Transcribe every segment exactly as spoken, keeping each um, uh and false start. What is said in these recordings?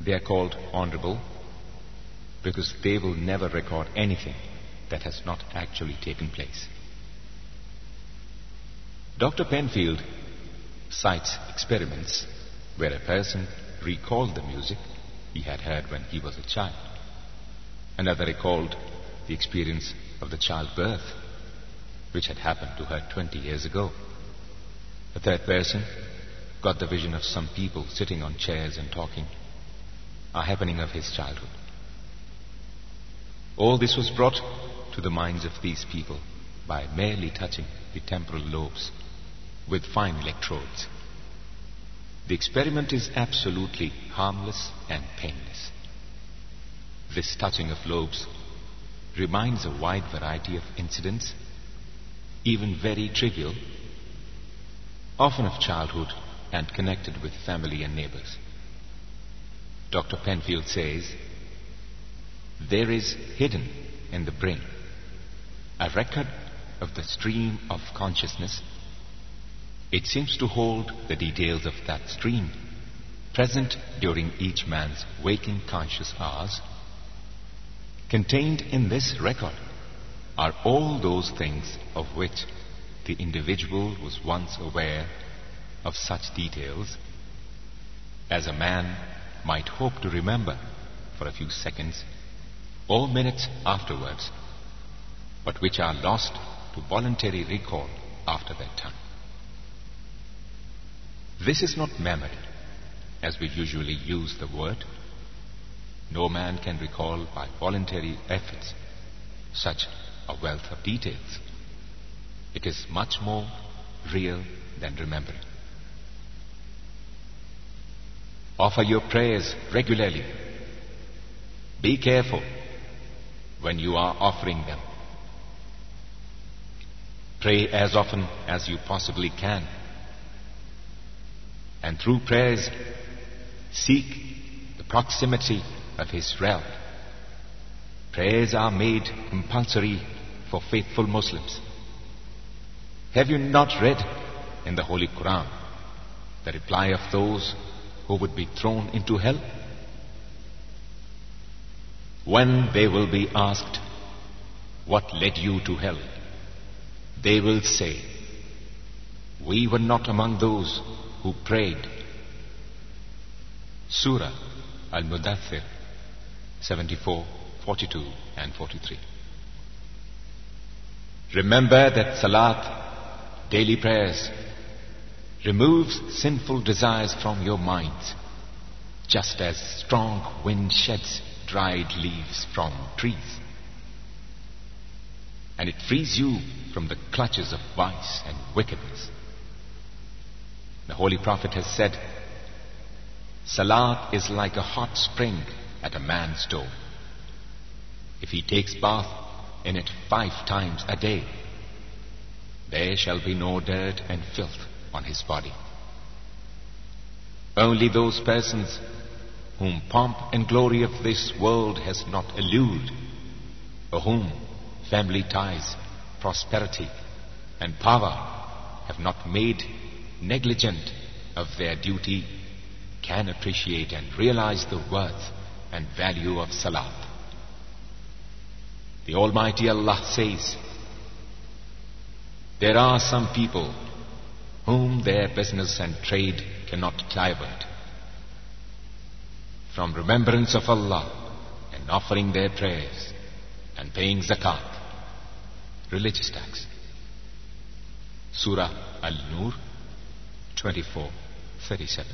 They are called honorable because they will never record anything that has not actually taken place. Doctor Penfield cites experiments where a person recalled the music he had heard when he was a child. Another recalled the experience of the childbirth, which had happened to her twenty years ago. A third person got the vision of some people sitting on chairs and talking, a happening of his childhood. All this was brought to the minds of these people by merely touching the temporal lobes with fine electrodes. The experiment is absolutely harmless and painless. This touching of lobes reminds a wide variety of incidents, even very trivial, often of childhood and connected with family and neighbors. Doctor Penfield says, there is hidden in the brain a record of the stream of consciousness. It seems to hold the details of that stream present during each man's waking conscious hours. Contained in this record are all those things of which the individual was once aware of such details as a man might hope to remember for a few seconds or minutes afterwards, but which are lost to voluntary recall after that time. This is not memory, as we usually use the word. No man can recall by voluntary efforts such a wealth of details. It is much more real than remembering. Offer your prayers regularly. Be careful when you are offering them. Pray as often as you possibly can. And through prayers, seek the proximity of His realm. Prayers are made compulsory for faithful Muslims. Have you not read in the Holy Quran the reply of those who would be thrown into hell? When they will be asked, what led you to hell? They will say, we were not among those who prayed. Surah Al-Mudaththir seventy-four, forty-two and forty-three. Remember that salat, daily prayers, removes sinful desires from your minds, just as strong wind sheds dried leaves from trees. And it frees you from the clutches of vice and wickedness. The Holy Prophet has said, salat is like a hot spring at a man's door. If he takes bath in it five times a day, there shall be no dirt and filth on his body. Only those persons whom pomp and glory of this world has not allured, or whom family ties, prosperity and power have not made negligent of their duty, can appreciate and realize the worth and value of salat. The Almighty Allah says, there are some people whom their business and trade cannot divert from remembrance of Allah and offering their prayers and paying zakat, religious tax. Surah Al-Nur twenty-four, thirty-seven.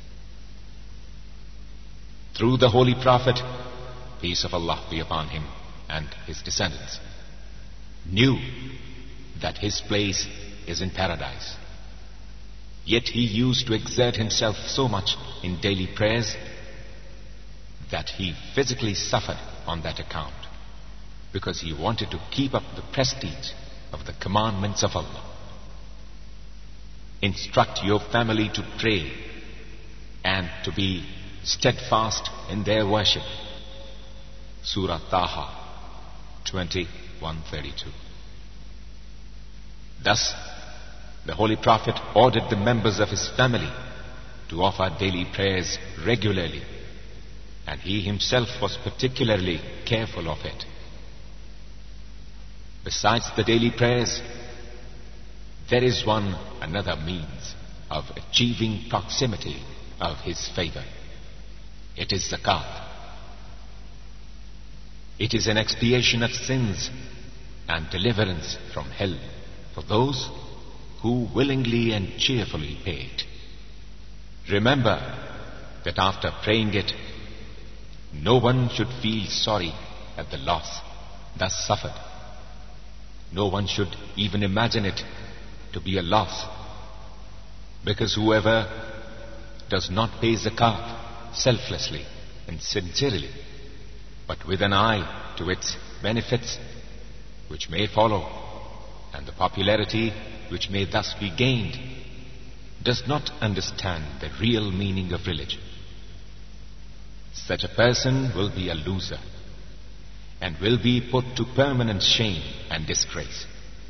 Through the Holy Prophet, peace of Allah be upon him and his descendants, knew that his place is in paradise. Yet he used to exert himself so much in daily prayers that he physically suffered on that account, because he wanted to keep up the prestige of the commandments of Allah. Instruct your family to pray and to be steadfast in their worship. Surah Taha twenty-one, thirty-two. Thus, the Holy Prophet ordered the members of his family to offer daily prayers regularly and he himself was particularly careful of it. Besides the daily prayers, there is one another means of achieving proximity of his favor. It is zakat. It is an expiation of sins and deliverance from hell for those who willingly and cheerfully pay it. Remember that after praying it, no one should feel sorry at the loss thus suffered. No one should even imagine it to be a loss, because whoever does not pay zakat selflessly and sincerely, but with an eye to its benefits which may follow and the popularity which may thus be gained, does not understand the real meaning of religion. Such a person will be a loser and will be put to permanent shame and disgrace.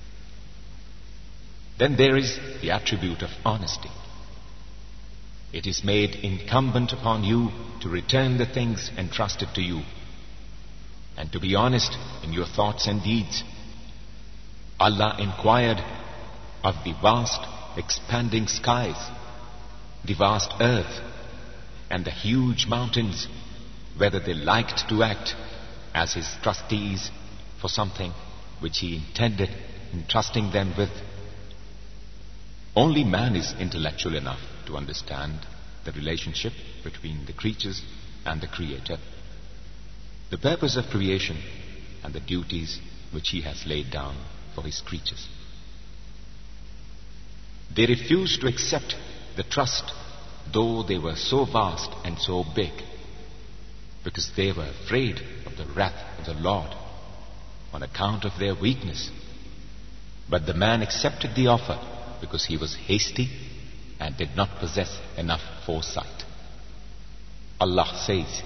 Then there is the attribute of honesty. It is made incumbent upon you to return the things entrusted to you and to be honest in your thoughts and deeds. Allah inquired of the vast expanding skies, the vast earth, and the huge mountains, whether they liked to act as his trustees for something which he intended entrusting them with. Only man is intellectual enough to understand the relationship between the creatures and the Creator, the purpose of creation, and the duties which he has laid down for his creatures. They refused to accept the trust, though they were so vast and so big, because they were afraid of the wrath of the Lord on account of their weakness. But the man accepted the offer because he was hasty and did not possess enough foresight. Allah says,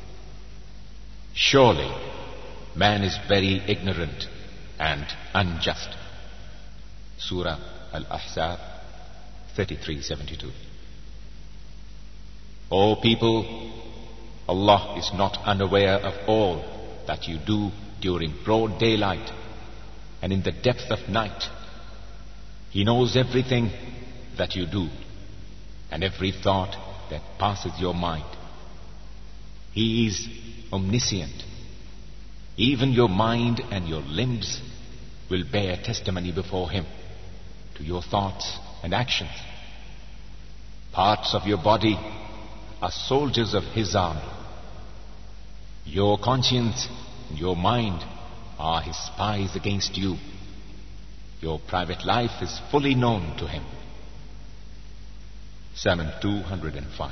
surely man is very ignorant and unjust. Surah Al-Ahzab thirty-three seventy-two. O people, Allah is not unaware of all that you do during broad daylight and in the depth of night. He knows everything that you do and every thought that passes your mind. He is omniscient. Even your mind and your limbs will bear testimony before Him to your thoughts and actions. Parts of your body are soldiers of His army. Your conscience and your mind are His spies against you. Your private life is fully known to Him. Sermon two hundred five.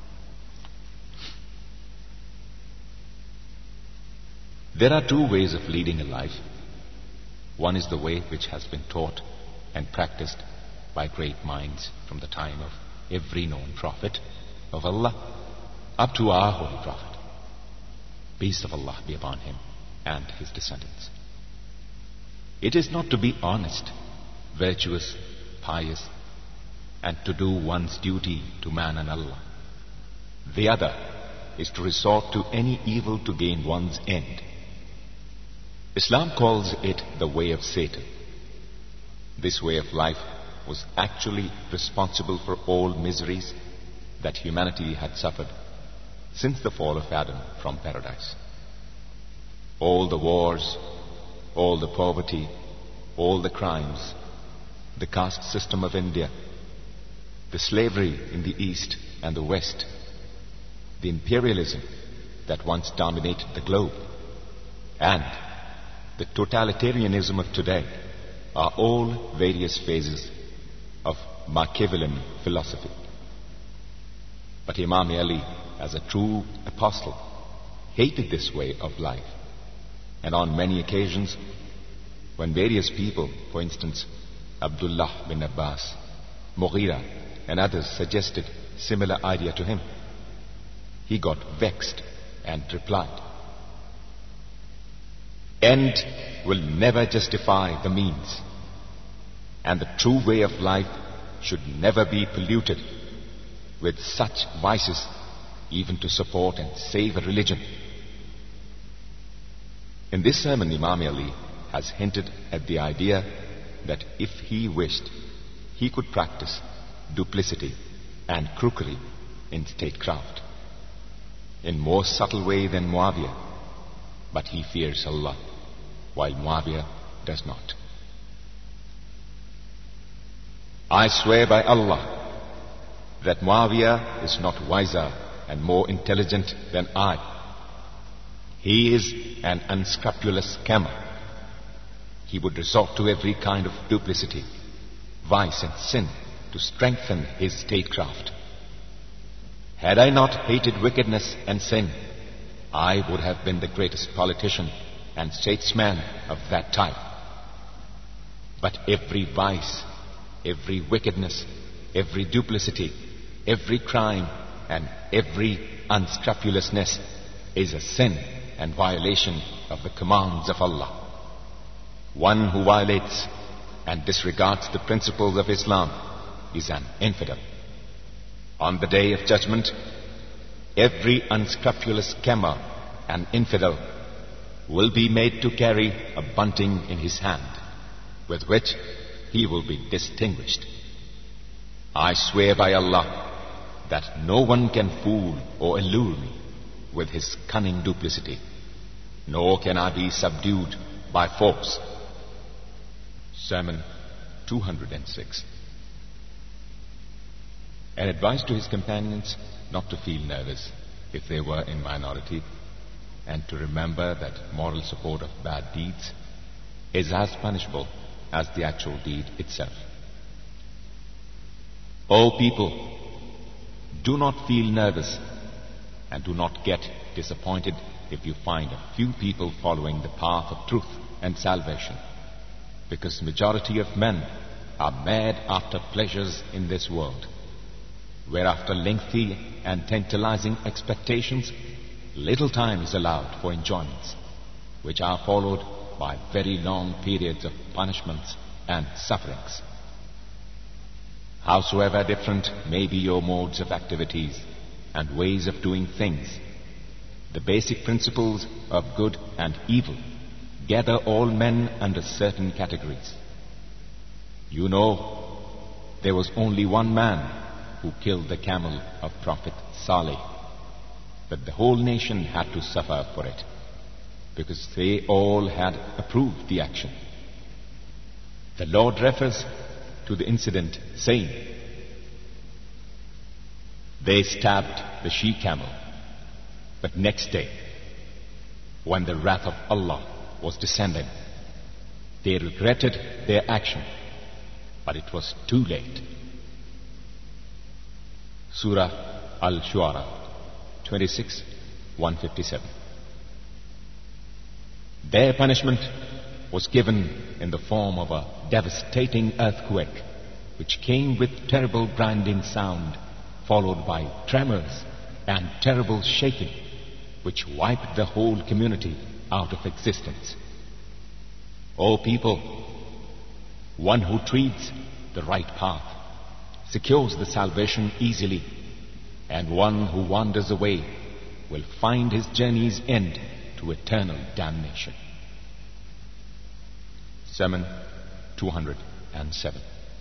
There are two ways of leading a life. One is the way which has been taught and practiced by great minds from the time of every known prophet of Allah up to our holy prophet. Peace of Allah be upon him and his descendants. It is not to be honest, virtuous, pious, and to do one's duty to man and Allah. The other is to resort to any evil to gain one's end. Islam calls it the way of Satan. This way of life was actually responsible for all miseries that humanity had suffered since the fall of Adam from paradise. All the wars, all the poverty, all the crimes, the caste system of India, the slavery in the East and the West, the imperialism that once dominated the globe, and the totalitarianism of today are all various phases of Machiavellian philosophy. But Imam Ali, as a true apostle, hated this way of life. And on many occasions, when various people, for instance, Abdullah bin Abbas, Mughira, and others suggested similar idea to him, he got vexed and replied, "End will never justify the means, and the true way of life should never be polluted with such vices even to support and save a religion. In this sermon, Imam Ali has hinted at the idea that if he wished, he could practice duplicity and crookery in statecraft in more subtle way than Muawiyah, but he fears Allah, while Muawiyah does not. I swear by Allah that Muawiyah is not wiser and more intelligent than I. He is an unscrupulous scammer. He would resort to every kind of duplicity, vice and sin to strengthen his statecraft. Had I not hated wickedness and sin, I would have been the greatest politician and statesman of that time. But every vice, every wickedness, every duplicity, every crime, and every unscrupulousness is a sin and violation of the commands of Allah. One who violates and disregards the principles of Islam is an infidel. On the day of judgment, every unscrupulous scammer and infidel will be made to carry a bunting in his hand, with which he will be distinguished. I swear by Allah that no one can fool or allure me with his cunning duplicity, nor can I be subdued by force. Sermon two hundred six. An advice to his companions not to feel nervous if they were in minority, and to remember that moral support of bad deeds is as punishable as the actual deed itself. O people, do not feel nervous and do not get disappointed if you find a few people following the path of truth and salvation, because the majority of men are mad after pleasures in this world, where after lengthy and tantalizing expectations, little time is allowed for enjoyments, which are followed by very long periods of punishments and sufferings. Howsoever different may be your modes of activities and ways of doing things, the basic principles of good and evil gather all men under certain categories. You know, there was only one man who killed the camel of Prophet Saleh, but the whole nation had to suffer for it, because they all had approved the action. The Lord refers to the incident, saying, they stabbed the she-camel, but next day, when the wrath of Allah was descending, they regretted their action, but it was too late. Surah Al-Shu'ara twenty-six, one fifty-seven. Their punishment was given in the form of a devastating earthquake, which came with terrible grinding sound, followed by tremors and terrible shaking, which wiped the whole community out of existence. O people, one who treads the right path secures the salvation easily, and one who wanders away will find his journey's end to eternal damnation. Sermon two hundred seven.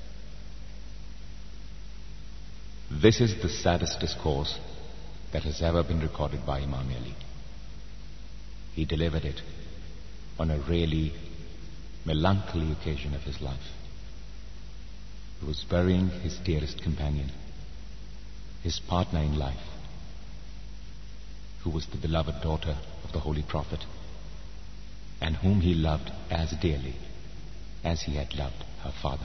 This is the saddest discourse that has ever been recorded by Imam Ali. He delivered it on a really melancholy occasion of his life. He was burying his dearest companion, his partner in life, who was the beloved daughter of the Holy Prophet, and whom he loved as dearly as he had loved her father.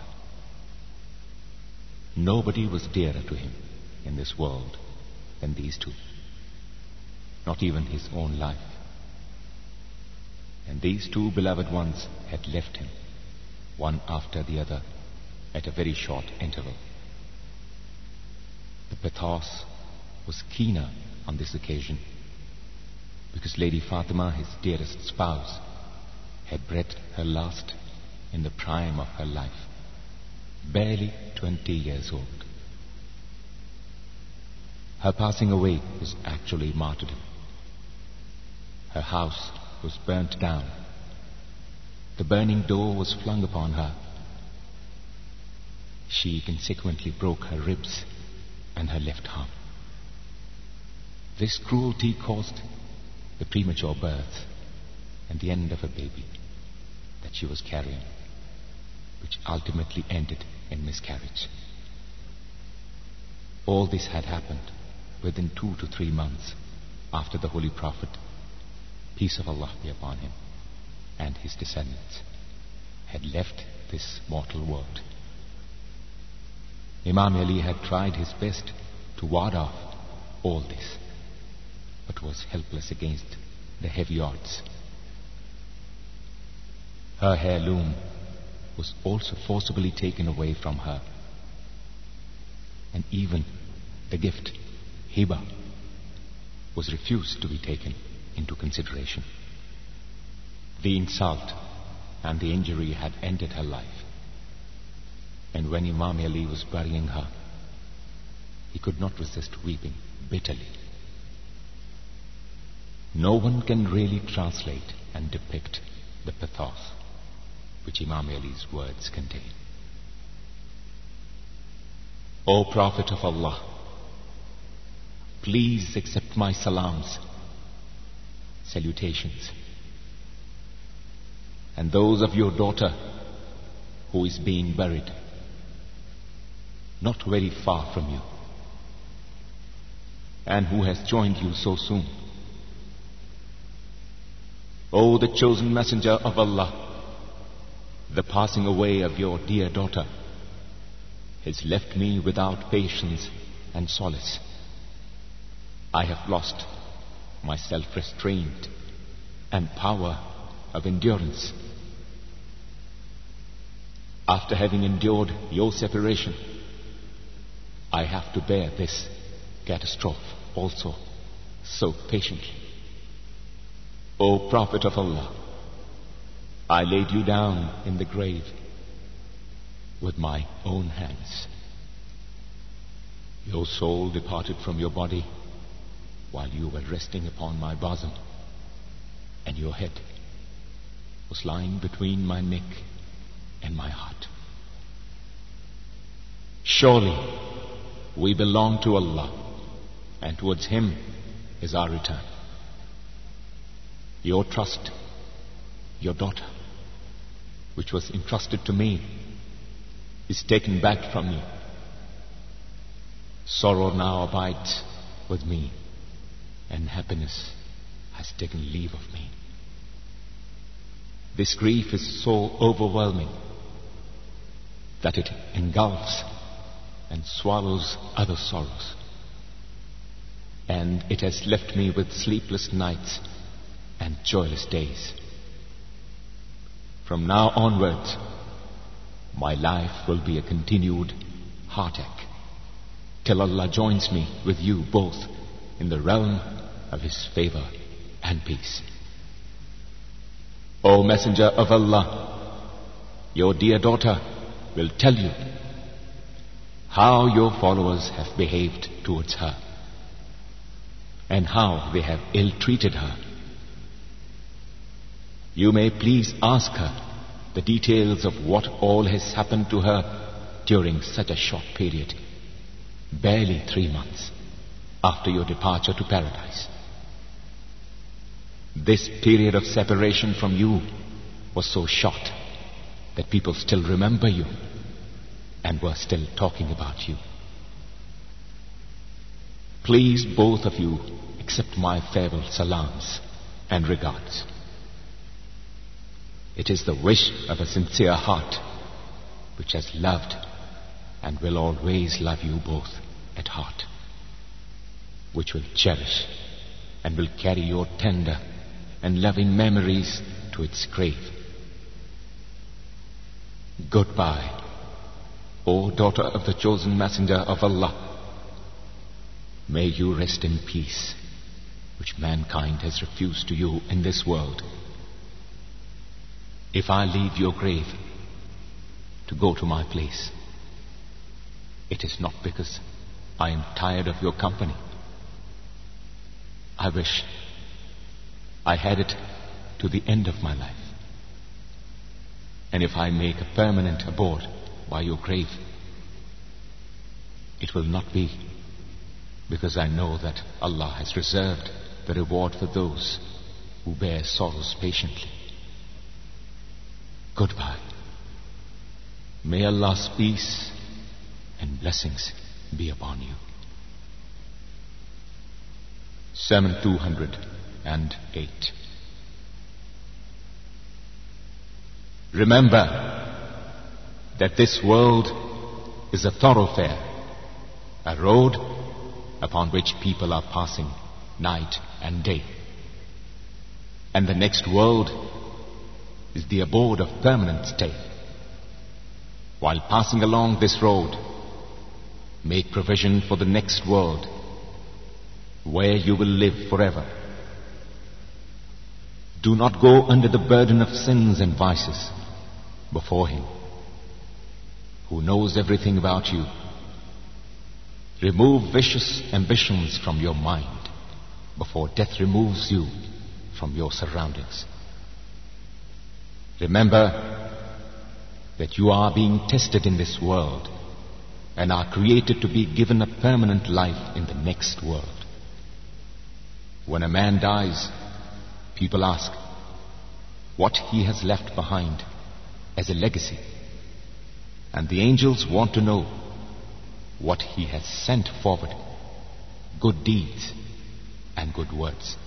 Nobody was dearer to him in this world than these two, not even his own life. And these two beloved ones had left him, one after the other, at a very short interval. The pathos was keener on this occasion, because Lady Fatima, his dearest spouse, had breathed her last in the prime of her life, barely twenty years old. Her passing away was actually martyrdom. Her house was burnt down. The burning door was flung upon her. She consequently broke her ribs and her left arm. This cruelty caused the premature birth and the end of a baby that she was carrying, which ultimately ended in miscarriage. All this had happened within two to three months after the Holy Prophet, peace of Allah be upon him, and his descendants had left this mortal world. Imam Ali had tried his best to ward off all this, but was helpless against the heavy odds. Her heirloom was also forcibly taken away from her, and even the gift, hiba, was refused to be taken into consideration. The insult and the injury had ended her life. And when Imam Ali was burying her, he could not resist weeping bitterly. No one can really translate and depict the pathos which Imam Ali's words contain. O Prophet of Allah, please accept my salams, salutations, and those of your daughter who is being buried not very far from you, and who has joined you so soon. O the chosen messenger of Allah, the passing away of your dear daughter has left me without patience and solace. I have lost my self-restraint and power of endurance. After having endured your separation, I have to bear this catastrophe also so patiently. O Prophet of Allah, I laid you down in the grave with my own hands. Your soul departed from your body while you were resting upon my bosom, and your head was lying between my neck and my heart. Surely we belong to Allah, and towards Him is our return. Your trust, your daughter, which was entrusted to me, is taken back from me. Sorrow now abides with me, and happiness has taken leave of me. This grief is so overwhelming that it engulfs and swallows other sorrows, and it has left me with sleepless nights and joyless days. From now onwards, my life will be a continued heartache till Allah joins me with you both in the realm of His favor and peace. O Messenger of Allah, your dear daughter will tell you how your followers have behaved towards her and how they have ill-treated her. You may please ask her the details of what all has happened to her during such a short period, barely three months after your departure to paradise. This period of separation from you was so short that people still remember you and were still talking about you. Please, both of you, accept my farewell salams and regards. It is the wish of a sincere heart which has loved and will always love you both at heart, which will cherish and will carry your tender and loving memories to its grave. Goodbye, O daughter of the chosen messenger of Allah. May you rest in peace, which mankind has refused to you in this world. If I leave your grave to go to my place, it is not because I am tired of your company, I wish I had it to the end of my life. And if I make a permanent abode by your grave, it will not be because I know that Allah has reserved the reward for those who bear sorrows patiently. Goodbye. May Allah's peace and blessings be upon you. Sermon two hundred eight. Remember that this world is a thoroughfare, a road upon which people are passing night and day. And the next world is the abode of permanent stay. While passing along this road, make provision for the next world where you will live forever. Do not go under the burden of sins and vices before Him, who knows everything about you. Remove vicious ambitions from your mind before death removes you from your surroundings. Remember that you are being tested in this world and are created to be given a permanent life in the next world. When a man dies, people ask what he has left behind as a legacy. And the angels want to know what he has sent forward, good deeds and good words.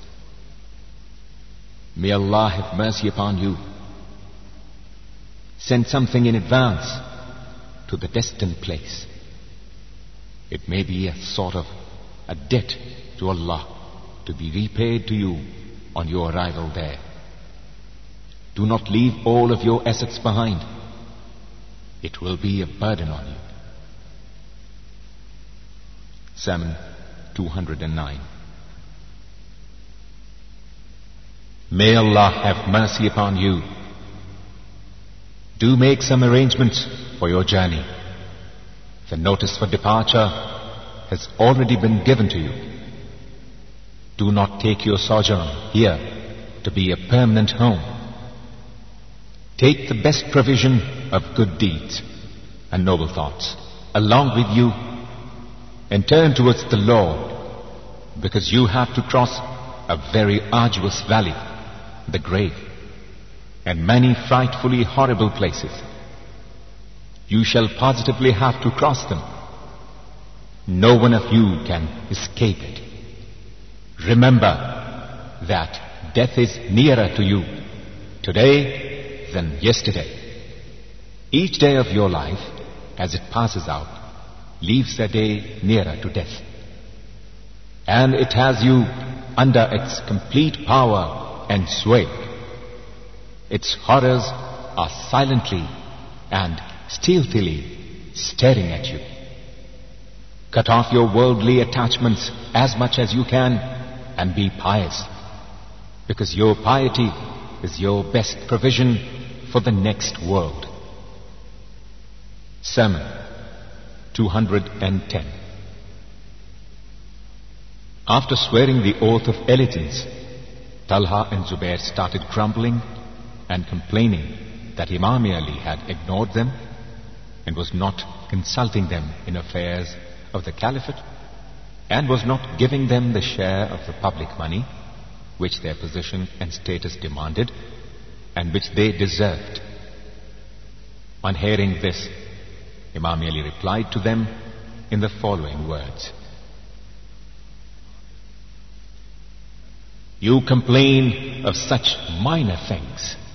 May Allah have mercy upon you. Send something in advance to the destined place. It may be a sort of a debt to Allah to be repaid to you on your arrival there. Do not leave all of your assets behind. It will be a burden on you. Sermon two hundred nine. May Allah have mercy upon you. Do make some arrangements for your journey. The notice for departure has already been given to you. Do not take your sojourn here to be a permanent home. Take the best provision of good deeds and noble thoughts along with you and turn towards the Lord, because you have to cross a very arduous valley, the grave, and many frightfully horrible places. You shall positively have to cross them. No one of you can escape it. Remember that death is nearer to you today than yesterday. Each day of your life, as it passes out, leaves a day nearer to death. And it has you under its complete power and sway. Its horrors are silently and stealthily staring at you. Cut off your worldly attachments as much as you can and be pious, because your piety is your best provision for the next world. Sermon two hundred ten. After swearing the oath of allegiance, Talha and Zubair started grumbling and complaining that Imam Ali had ignored them and was not consulting them in affairs of the caliphate and was not giving them the share of the public money which their position and status demanded and which they deserved. On hearing this, Imam Ali replied to them in the following words: You complain of such minor things,